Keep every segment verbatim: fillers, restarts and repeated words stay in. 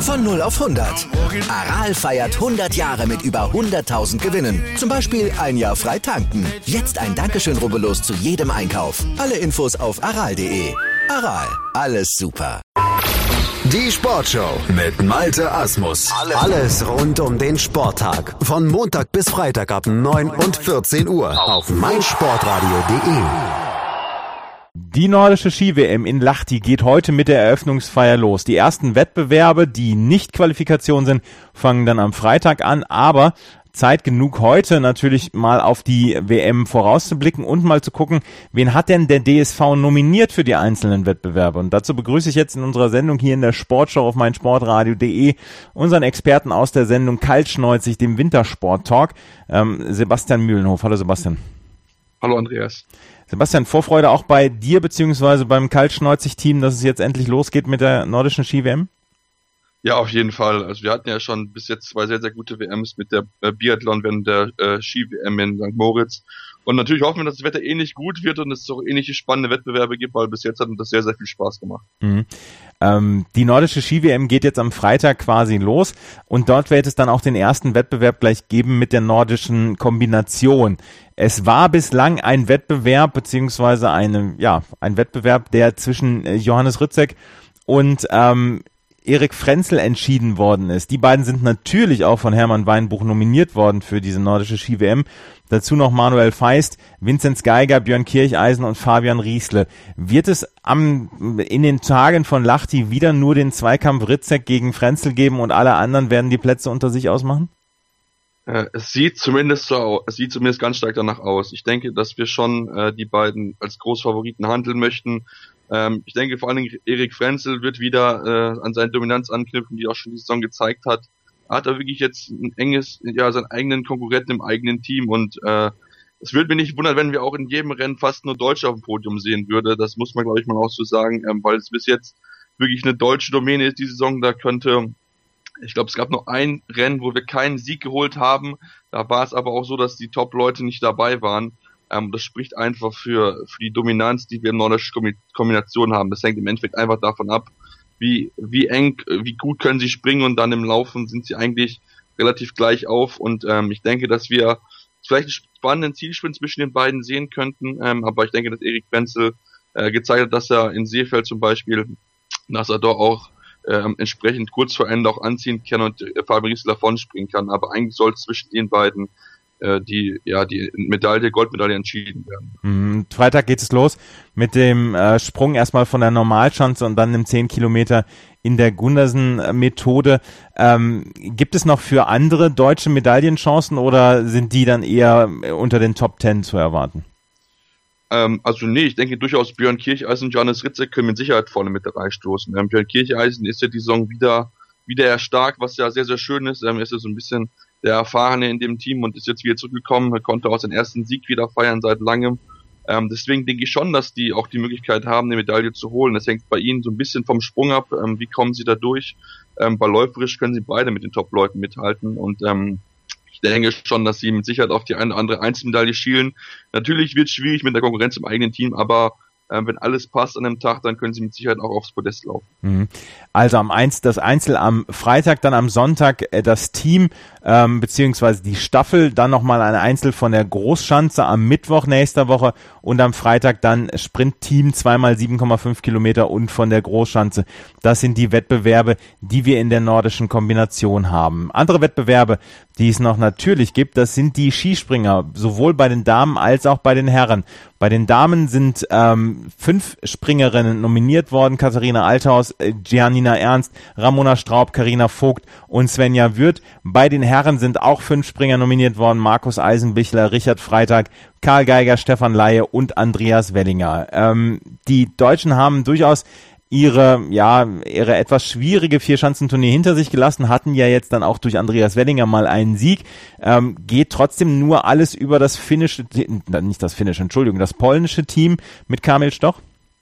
Von null auf hundert. Aral feiert hundert Jahre mit über hunderttausend Gewinnen. Zum Beispiel ein Jahr frei tanken. Jetzt ein Dankeschön, rubbellos zu jedem Einkauf. Alle Infos auf aral punkt de. Aral, alles super. Die Sportshow mit Malte Asmus. Alles rund um den Sporttag. Von Montag bis Freitag ab neun und vierzehn Uhr auf meinsportradio punkt de. Die nordische Ski-W M in Lahti geht heute mit der Eröffnungsfeier los. Die ersten Wettbewerbe, die nicht Qualifikation sind, fangen dann am Freitag an, aber Zeit genug heute natürlich mal auf die W M vorauszublicken und mal zu gucken, wen hat denn der D S V nominiert für die einzelnen Wettbewerbe. Und dazu begrüße ich jetzt in unserer Sendung hier in der Sportshow auf meinsportradio punkt de unseren Experten aus der Sendung Kaltschneuzig, dem Wintersport-Talk, ähm, Sebastian Mühlenhof. Hallo Sebastian. Hallo Andreas. Sebastian, Vorfreude auch bei dir beziehungsweise beim Kaltschneuzig-Team, dass es jetzt endlich losgeht mit der nordischen Ski-W M? Ja, auf jeden Fall. Also wir hatten ja schon bis jetzt zwei sehr, sehr gute W Ms mit der äh, Biathlon, wenn der äh, Ski-W M in Sankt Moritz. Und natürlich hoffen wir, dass das Wetter ähnlich gut wird und es auch ähnliche spannende Wettbewerbe gibt, weil bis jetzt hat uns das sehr, sehr viel Spaß gemacht. Mhm. Ähm, die nordische Ski-W M geht jetzt am Freitag quasi los und dort wird es dann auch den ersten Wettbewerb gleich geben mit der nordischen Kombination. Es war bislang ein Wettbewerb, beziehungsweise eine, ja, ein Wettbewerb, der zwischen Johannes Rützek und ähm, Erik Frenzel entschieden worden ist. Die beiden sind natürlich auch von Hermann Weinbuch nominiert worden für diese nordische Ski-W M. Dazu noch Manuel Feist, Vinzenz Geiger, Björn Kircheisen und Fabian Riesle. Wird es am, in den Tagen von Lahti wieder nur den Zweikampf Rützek gegen Frenzel geben und alle anderen werden die Plätze unter sich ausmachen? Äh, es sieht zumindest so aus, es sieht zumindest ganz stark danach aus. Ich denke, dass wir schon äh, die beiden als Großfavoriten handeln möchten. Ähm, ich denke vor allen Dingen, Erik Frenzel wird wieder äh, an seine Dominanz anknüpfen, die er auch schon die Saison gezeigt hat. Er hat da wirklich jetzt ein enges, ja, seinen eigenen Konkurrenten im eigenen Team und äh, es würde mich nicht wundern, wenn wir auch in jedem Rennen fast nur Deutsche auf dem Podium sehen würde. Das muss man, glaube ich, mal auch so sagen, ähm, weil es bis jetzt wirklich eine deutsche Domäne ist, die Saison. Da könnte, ich glaube, es gab nur ein Rennen, wo wir keinen Sieg geholt haben. Da war es aber auch so, dass die Top-Leute nicht dabei waren. Ähm, das spricht einfach für, für die Dominanz, die wir in nordischen Kombination haben. Das hängt im Endeffekt einfach davon ab, wie, wie eng, wie gut können sie springen und dann im Laufen sind sie eigentlich relativ gleich auf und ähm, ich denke, dass wir vielleicht einen spannenden Zielsprint zwischen den beiden sehen könnten, ähm, aber ich denke, dass Erik Frenzel äh, gezeigt hat, dass er in Seefeld zum Beispiel, dass er dort auch ähm, entsprechend kurz vor Ende auch anziehen kann und äh, Fabian Riesle davon springen kann, aber eigentlich soll es zwischen den beiden die ja die Medaille, Goldmedaille entschieden werden. Mhm. Freitag geht es los mit dem äh, Sprung erstmal von der Normalschanze und dann dem zehn Kilometer in der Gundersen-Methode. Ähm, gibt es noch für andere deutsche Medaillenchancen oder sind die dann eher unter den Top Ten zu erwarten? Ähm, also nee, ich denke durchaus Björn Kircheisen und Johannes Rützek können mit Sicherheit vorne mit reinstoßen. Ähm, Björn Kircheisen ist ja die Saison wieder wieder eher stark, was ja sehr, sehr schön ist. Ähm, ist ja so ein bisschen der Erfahrene in dem Team und ist jetzt wieder zurückgekommen. Er konnte auch seinen ersten Sieg wieder feiern seit langem. Ähm, deswegen denke ich schon, dass die auch die Möglichkeit haben, eine Medaille zu holen. Das hängt bei ihnen so ein bisschen vom Sprung ab. Ähm, wie kommen sie da durch? Ähm, bei läuferisch können sie beide mit den Top-Leuten mithalten und ähm, ich denke schon, dass sie mit Sicherheit auf die eine oder andere Einzelmedaille schielen. Natürlich wird es schwierig mit der Konkurrenz im eigenen Team, aber äh, wenn alles passt an einem Tag, dann können sie mit Sicherheit auch aufs Podest laufen. Mhm. Also am eins das Einzel am Freitag, dann am Sonntag äh, das Team ähm, beziehungsweise die Staffel, dann nochmal ein Einzel von der Großschanze am Mittwoch nächster Woche und am Freitag dann Sprintteam zweimal sieben Komma fünf Kilometer und von der Großschanze. Das sind die Wettbewerbe, die wir in der nordischen Kombination haben. Andere Wettbewerbe, die es noch natürlich gibt, das sind die Skispringer, sowohl bei den Damen als auch bei den Herren. Bei den Damen sind ähm, fünf Springerinnen nominiert worden: Katharina Althaus, äh, Giannina Ernst, Ramona Straub, Carina Vogt und Svenja Würth. Bei den Herren sind auch fünf Springer nominiert worden: Markus Eisenbichler, Richard Freitag, Karl Geiger, Stefan Laie und Andreas Wellinger. Ähm, die Deutschen haben durchaus ihre, ja, ihre etwas schwierige Vierschanzentournee hinter sich gelassen, hatten ja jetzt dann auch durch Andreas Wellinger mal einen Sieg, ähm, geht trotzdem nur alles über das finnische, nicht das finnische, Entschuldigung, das polnische Team mit Kamil Stoch?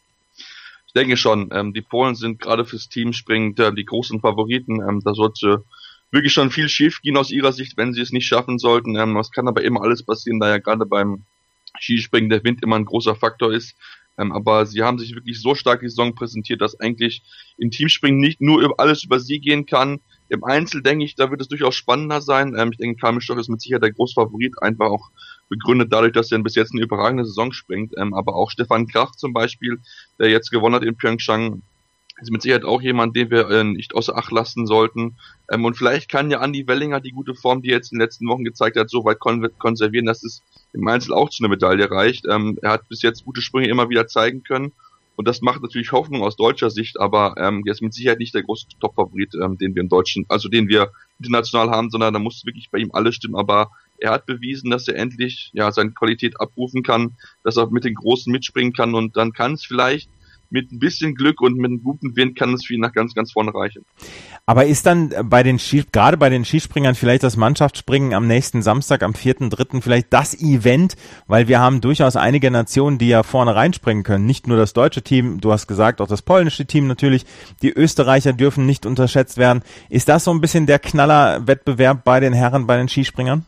Ich denke schon, ähm, die Polen sind gerade fürs Teamspringen äh, die großen Favoriten, ähm, da sollte wirklich schon viel schief gehen aus ihrer Sicht, wenn sie es nicht schaffen sollten, ähm, es kann aber immer alles passieren, da ja gerade beim Skispringen der Wind immer ein großer Faktor ist. Ähm, aber sie haben sich wirklich so stark die Saison präsentiert, dass eigentlich im Teamspringen nicht nur über alles über sie gehen kann. Im Einzel denke ich, da wird es durchaus spannender sein. Ähm, ich denke, Kamil Stoch ist mit Sicherheit der Großfavorit, einfach auch begründet dadurch, dass er bis jetzt eine überragende Saison springt. Ähm, aber auch Stefan Kraft zum Beispiel, der jetzt gewonnen hat in Pyeongchang, ist mit Sicherheit auch jemand, den wir äh, nicht außer Acht lassen sollten. Ähm, und vielleicht kann ja Andi Wellinger die gute Form, die er jetzt in den letzten Wochen gezeigt hat, so weit kon- konservieren, dass es im Einzel auch zu einer Medaille reicht. Ähm, er hat bis jetzt gute Sprünge immer wieder zeigen können. Und das macht natürlich Hoffnung aus deutscher Sicht, aber ähm, er ist mit Sicherheit nicht der große Top-Favorit, ähm, den wir im Deutschen, also den wir international haben, sondern da muss wirklich bei ihm alles stimmen. Aber er hat bewiesen, dass er endlich ja seine Qualität abrufen kann, dass er mit den Großen mitspringen kann und dann kann es vielleicht mit ein bisschen Glück und mit einem guten Wind kann es für ihn nach ganz, ganz vorne reichen. Aber ist dann bei den Ski, gerade bei den Skispringern vielleicht das Mannschaftsspringen am nächsten Samstag, am vierten dritten vielleicht das Event, weil wir haben durchaus einige Nationen, die ja vorne reinspringen können. Nicht nur das deutsche Team, du hast gesagt, auch das polnische Team natürlich. Die Österreicher dürfen nicht unterschätzt werden. Ist das so ein bisschen der Knallerwettbewerb bei den Herren, bei den Skispringern?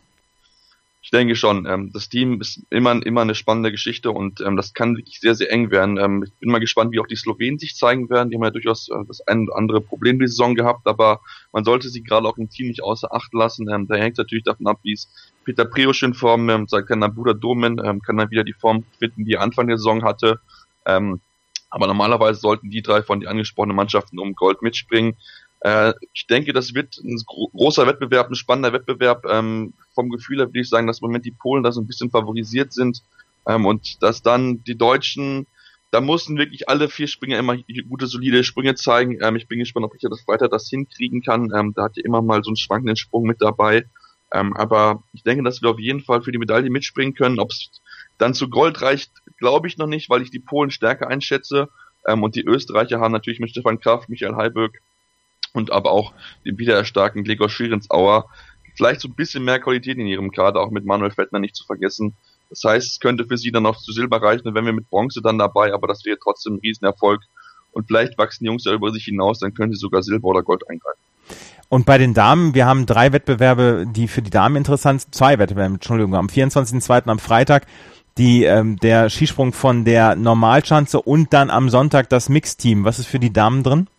Ich denke schon. Ähm, das Team ist immer immer eine spannende Geschichte und ähm, das kann wirklich sehr, sehr eng werden. Ähm, ich bin mal gespannt, wie auch die Slowenen sich zeigen werden. Die haben ja durchaus äh, das ein oder andere Problem die Saison gehabt, aber man sollte sie gerade auch im Team nicht außer Acht lassen. Ähm, da hängt natürlich davon ab, wie es Peter Priosch in Form, ähm, sein kleiner Bruder Domen, ähm, kann dann wieder die Form finden, die er Anfang der Saison hatte. Ähm, aber normalerweise sollten die drei von den angesprochenen Mannschaften um Gold mitspringen. Äh, ich denke, das wird ein gro- großer Wettbewerb, ein spannender Wettbewerb. Ähm, vom Gefühl her würde ich sagen, dass im Moment die Polen da so ein bisschen favorisiert sind ähm, und dass dann die Deutschen, da mussten wirklich alle vier Springer immer gute, solide Sprünge zeigen. Ähm, ich bin gespannt, ob Richard das Freitag das hinkriegen kann. Ähm, da hat ja immer mal so einen schwankenden Sprung mit dabei. Ähm, aber ich denke, dass wir auf jeden Fall für die Medaille mitspringen können. Ob es dann zu Gold reicht, glaube ich noch nicht, weil ich die Polen stärker einschätze. Ähm, und die Österreicher haben natürlich mit Stefan Kraft, Michael Heiböck und aber auch dem wiedererstarken Gregor Schierensauer vielleicht so ein bisschen mehr Qualität in ihrem Kader, auch mit Manuel Fettner nicht zu vergessen. Das heißt, es könnte für sie dann noch zu Silber reichen, und wenn wir mit Bronze dann dabei, aber das wäre trotzdem ein Riesenerfolg. Und vielleicht wachsen die Jungs ja über sich hinaus, dann können sie sogar Silber oder Gold eingreifen. Und bei den Damen, wir haben drei Wettbewerbe, die für die Damen interessant sind, zwei Wettbewerbe, Entschuldigung, am vierundzwanzigsten zweiten am Freitag, die ähm, der Skisprung von der Normalschanze und dann am Sonntag das Mixteam. Was ist für die Damen drin?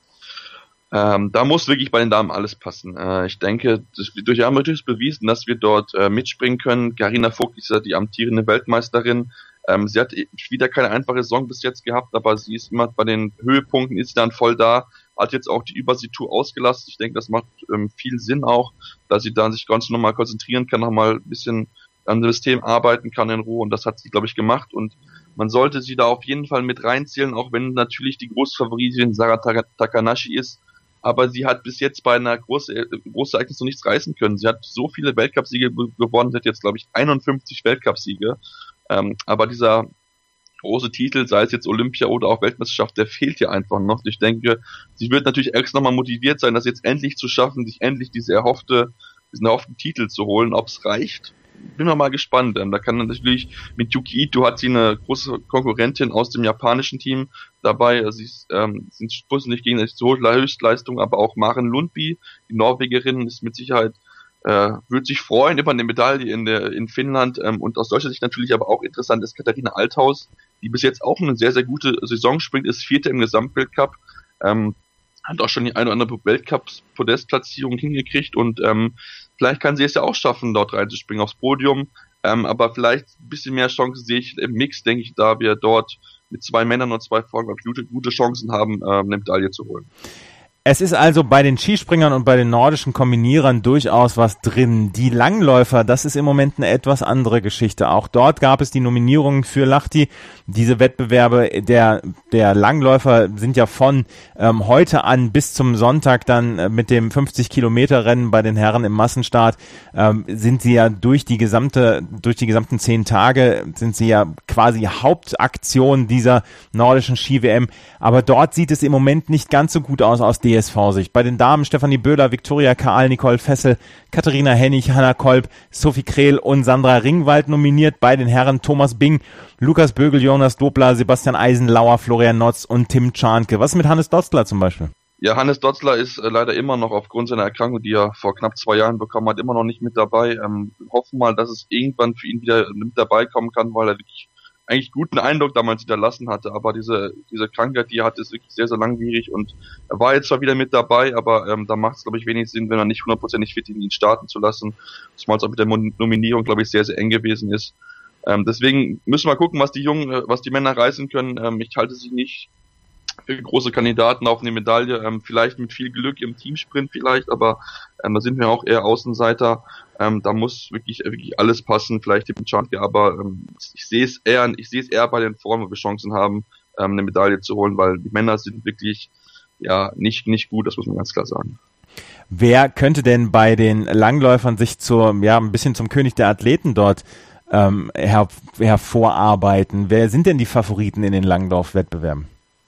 Ähm, da muss wirklich bei den Damen alles passen. Äh, ich denke, das wird durch Amateure bewiesen, dass wir dort äh, mitspringen können. Carina Vogt ist ja die amtierende Weltmeisterin. Ähm, sie hat wieder keine einfache Saison bis jetzt gehabt, aber sie ist immer bei den Höhepunkten, ist dann voll da, hat jetzt auch die Übersee-Tour ausgelastet. Ich denke, das macht ähm, viel Sinn auch, dass sie da sich ganz nochmal konzentrieren kann, nochmal ein bisschen an dem System arbeiten kann in Ruhe, und das hat sie, glaube ich, gemacht, und man sollte sie da auf jeden Fall mit reinzählen, auch wenn natürlich die Großfavoritin Sarah Takanashi ist. Aber sie hat bis jetzt bei einer großen großen Ereignis noch nichts reißen können. Sie hat so viele Weltcupsiege gewonnen, sie hat jetzt, glaube ich, einundfünfzig Weltcupsiege. Ähm, aber dieser große Titel, sei es jetzt Olympia oder auch Weltmeisterschaft, der fehlt ihr einfach noch. Ich denke, sie wird natürlich extra nochmal motiviert sein, das jetzt endlich zu schaffen, sich endlich diese erhoffte, diesen erhofften Titel zu holen. Ob es reicht, bin mal gespannt. Ähm, da kann natürlich mit Yuki Ito hat sie eine große Konkurrentin aus dem japanischen Team dabei. Also sie ist, ähm, sind nicht gegen die Höchstleistung, aber auch Maren Lundby, die Norwegerin, ist mit Sicherheit äh, würde sich freuen über eine Medaille in der in Finnland. Ähm, und aus deutscher Sicht natürlich aber auch interessant ist Katharina Althaus, die bis jetzt auch eine sehr, sehr gute Saison springt, ist Vierte im Gesamtweltcup, ähm, hat auch schon die eine oder andere Weltcup-Podestplatzierung hingekriegt, und ähm, vielleicht kann sie es ja auch schaffen, dort reinzuspringen aufs Podium. Ähm, aber vielleicht ein bisschen mehr Chancen sehe ich im Mix, denke ich, da wir dort mit zwei Männern und zwei Frauen gute, gute Chancen haben, ähm, eine Medaille zu holen. Es ist also bei den Skispringern und bei den nordischen Kombinierern durchaus was drin. Die Langläufer, das ist im Moment eine etwas andere Geschichte. Auch dort gab es die Nominierungen für Lahti. Diese Wettbewerbe der der Langläufer sind ja von ähm, heute an bis zum Sonntag dann äh, mit dem fünfzig Kilometer Rennen bei den Herren im Massenstart ähm, sind sie ja durch die gesamte durch die gesamten zehn Tage sind sie ja quasi Hauptaktion dieser nordischen Ski-W M. Aber dort sieht es im Moment nicht ganz so gut aus aus D S V-Sicht. Bei den Damen Stefanie Böhler, Viktoria Kahl, Nicole Fessel, Katharina Hennig, Hanna Kolb, Sophie Krehl und Sandra Ringwald nominiert. Bei den Herren Thomas Bing, Lukas Bögel, Jonas Dobler, Sebastian Eisenlauer, Florian Notz und Tim Czarnke. Was ist mit Hannes Dotzler zum Beispiel? Ja, Hannes Dotzler ist äh, leider immer noch aufgrund seiner Erkrankung, die er vor knapp zwei Jahren bekommen hat, immer noch nicht mit dabei. Ähm, hoffen mal, dass es irgendwann für ihn wieder mit dabei kommen kann, weil er wirklich eigentlich guten Eindruck damals hinterlassen hatte, aber diese diese Krankheit, die er hatte, ist wirklich sehr, sehr langwierig und er war jetzt zwar wieder mit dabei, aber ähm, da macht es, glaube ich, wenig Sinn, wenn er nicht hundertprozentig fit ihn starten zu lassen, zumal es auch mit der Nominierung, glaube ich, sehr, sehr eng gewesen ist. Ähm, deswegen müssen wir gucken, was die Jungen, äh, was die Männer reißen können. Ähm, ich halte sie nicht für große Kandidaten auf eine Medaille, ähm, vielleicht mit viel Glück im Teamsprint vielleicht, aber ähm, da sind wir auch eher Außenseiter. Ähm, da muss wirklich wirklich alles passen, vielleicht im Champion, aber ähm, ich sehe es eher, ich sehe es eher bei den Frauen, wo wir Chancen haben, ähm, eine Medaille zu holen, weil die Männer sind wirklich ja nicht nicht gut, das muss man ganz klar sagen. Wer könnte denn bei den Langläufern sich zur ja ein bisschen zum König der Athleten dort ähm, her, hervorarbeiten? Wer sind denn die Favoriten in den Langlaufwettbewerben?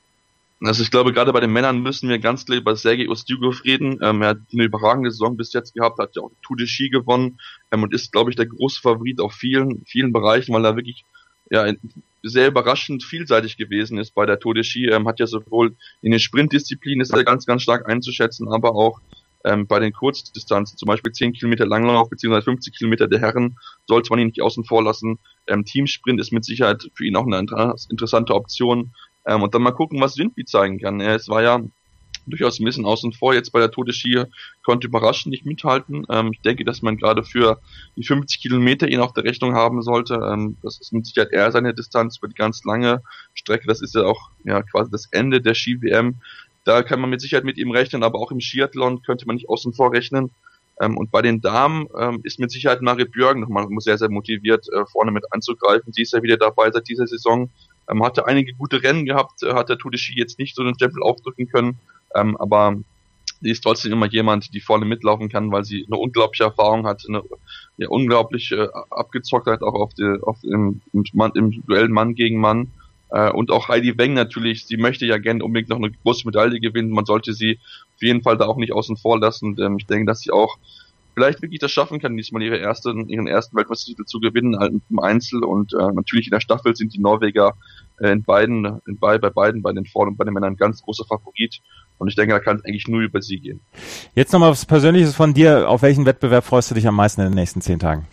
Also ich glaube, gerade bei den Männern müssen wir ganz klar über Sergei Ustjugov reden. Ähm, er hat eine überragende Saison bis jetzt gehabt, hat ja auch Tour de Ski gewonnen ähm, und ist, glaube ich, der große Favorit auf vielen, vielen Bereichen, weil er wirklich ja sehr überraschend vielseitig gewesen ist bei der Tour de Ski. Ähm, hat ja sowohl in den Sprintdisziplinen ist er ganz, ganz stark einzuschätzen, aber auch ähm, bei den Kurzdistanzen, zum Beispiel zehn Kilometer Langlauf bzw. fünfzig Kilometer der Herren, sollte man ihn nicht außen vor lassen. Ähm, Teamsprint ist mit Sicherheit für ihn auch eine interessante Option. Ähm, und dann mal gucken, was Windby zeigen kann. Er es war ja durchaus ein bisschen außen vor jetzt bei der Tour de Ski, konnte überraschend nicht mithalten. Ähm, ich denke, dass man gerade für die fünfzig Kilometer ihn auf der Rechnung haben sollte. Ähm, das ist mit Sicherheit eher seine Distanz über die ganz lange Strecke. Das ist ja auch ja quasi das Ende der Ski-W M. Da kann man mit Sicherheit mit ihm rechnen, aber auch im Skiathlon könnte man nicht außen vor rechnen. Ähm, und bei den Damen ähm, ist mit Sicherheit Marit Björgen nochmal sehr, sehr motiviert, äh, vorne mit anzugreifen. Sie ist ja wieder dabei seit dieser Saison. Ähm, hatte einige gute Rennen gehabt, äh, hat der Tour de Ski jetzt nicht so den Stempel aufdrücken können, ähm, aber sie ist trotzdem immer jemand, die vorne mitlaufen kann, weil sie eine unglaubliche Erfahrung hat, eine ja, unglaublich äh, Abgezocktheit auch auf, die, auf im, im, Mann, im Duell Mann gegen Mann. Äh, und auch Heidi Weng natürlich, sie möchte ja gerne unbedingt noch eine große Medaille gewinnen, man sollte sie auf jeden Fall da auch nicht außen vor lassen. Und, ähm, ich denke, dass sie auch vielleicht wirklich das schaffen kann, diesmal ihre erste, ihren ersten Weltmeistertitel zu gewinnen, halt im Einzel, und äh, natürlich in der Staffel sind die Norweger äh, in beiden, in bei, bei beiden, bei den Frauen und bei den Männern ein ganz großer Favorit, und ich denke, da kann es eigentlich nur über sie gehen. Jetzt nochmal was Persönliches von dir, auf welchen Wettbewerb freust du dich am meisten in den nächsten zehn Tagen?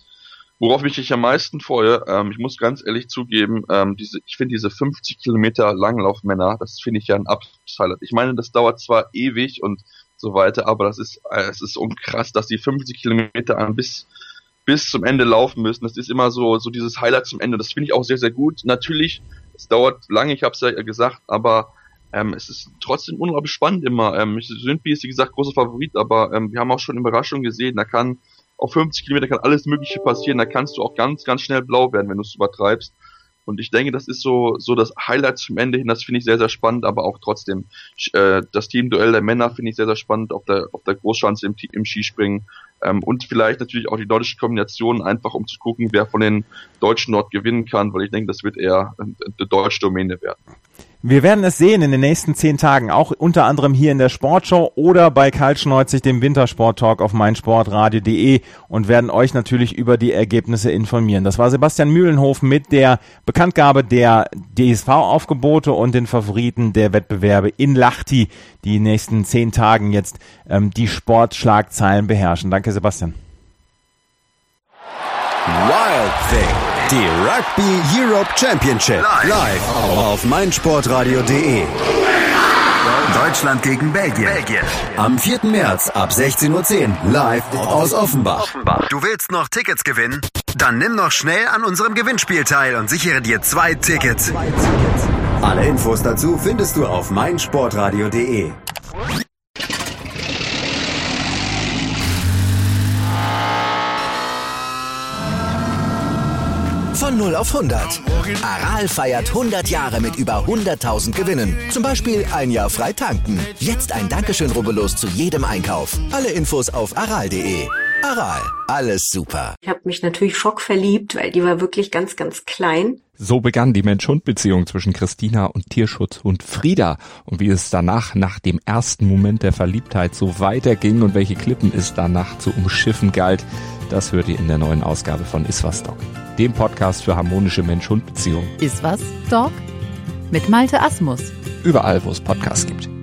Worauf ich mich am meisten freue, ähm, ich muss ganz ehrlich zugeben, ähm, diese, ich finde diese fünfzig Kilometer Langlaufmänner, das finde ich ja ein absolutes Highlight. Ich meine, das dauert zwar ewig und so weiter, aber das ist, äh, es ist so krass, dass die fünfzig Kilometer an bis, bis zum Ende laufen müssen. Das ist immer so, so dieses Highlight zum Ende. Das finde ich auch sehr, sehr gut. Natürlich, es dauert lange, ich habe es ja gesagt, aber ähm, es ist trotzdem unglaublich spannend immer. Ähm, Windby ist, wie gesagt, großer Favorit, aber ähm, wir haben auch schon Überraschungen gesehen. Da kann auf fünfzig Kilometer kann alles Mögliche passieren. Da kannst du auch ganz, ganz schnell blau werden, wenn du es übertreibst. Und ich denke, das ist so so das Highlight zum Ende hin, das finde ich sehr, sehr spannend, aber auch trotzdem äh, das Teamduell der Männer finde ich sehr, sehr spannend auf der auf der Großschanze im, im Skispringen, ähm, und vielleicht natürlich auch die nordische Kombination, einfach um zu gucken, wer von den Deutschen dort gewinnen kann, weil ich denke, das wird eher eine deutsche Domäne werden. Wir werden es sehen in den nächsten zehn Tagen, auch unter anderem hier in der Sportshow oder bei Karl Schneuzig, dem Wintersport-Talk auf meinsportradio punkt de, und werden euch natürlich über die Ergebnisse informieren. Das war Sebastian Mühlenhof mit der Bekanntgabe der D S V-Aufgebote und den Favoriten der Wettbewerbe in Lahti, die in den nächsten zehn Tagen jetzt ähm, die Sportschlagzeilen beherrschen. Danke, Sebastian. Wild Thing, die Rugby Europe Championship, live auf meinsportradio punkt de. Deutschland gegen Belgien. Belgien. Am vierten März ab sechzehn Uhr zehn live aus Offenbach. Du willst noch Tickets gewinnen? Dann nimm noch schnell an unserem Gewinnspiel teil und sichere dir zwei Tickets. Alle Infos dazu findest du auf meinsportradio punkt de. Von null auf hundert. Aral feiert hundert Jahre mit über hunderttausend Gewinnen. Zum Beispiel ein Jahr frei tanken. Jetzt ein Dankeschön, rubbellos zu jedem Einkauf. Alle Infos auf aral punkt de. Aral, alles super. Ich habe mich natürlich schockverliebt, weil die war wirklich ganz, ganz klein. So begann die Mensch-Hund-Beziehung zwischen Christina und Tierschutzhund Frieda. Und wie es danach, nach dem ersten Moment der Verliebtheit, so weiterging und welche Klippen es danach zu umschiffen galt, das hört ihr in der neuen Ausgabe von Iswas Dog, dem Podcast für harmonische Mensch-Hund-Beziehungen. Iswas Dog? Mit Malte Asmus. Überall, wo es Podcasts gibt.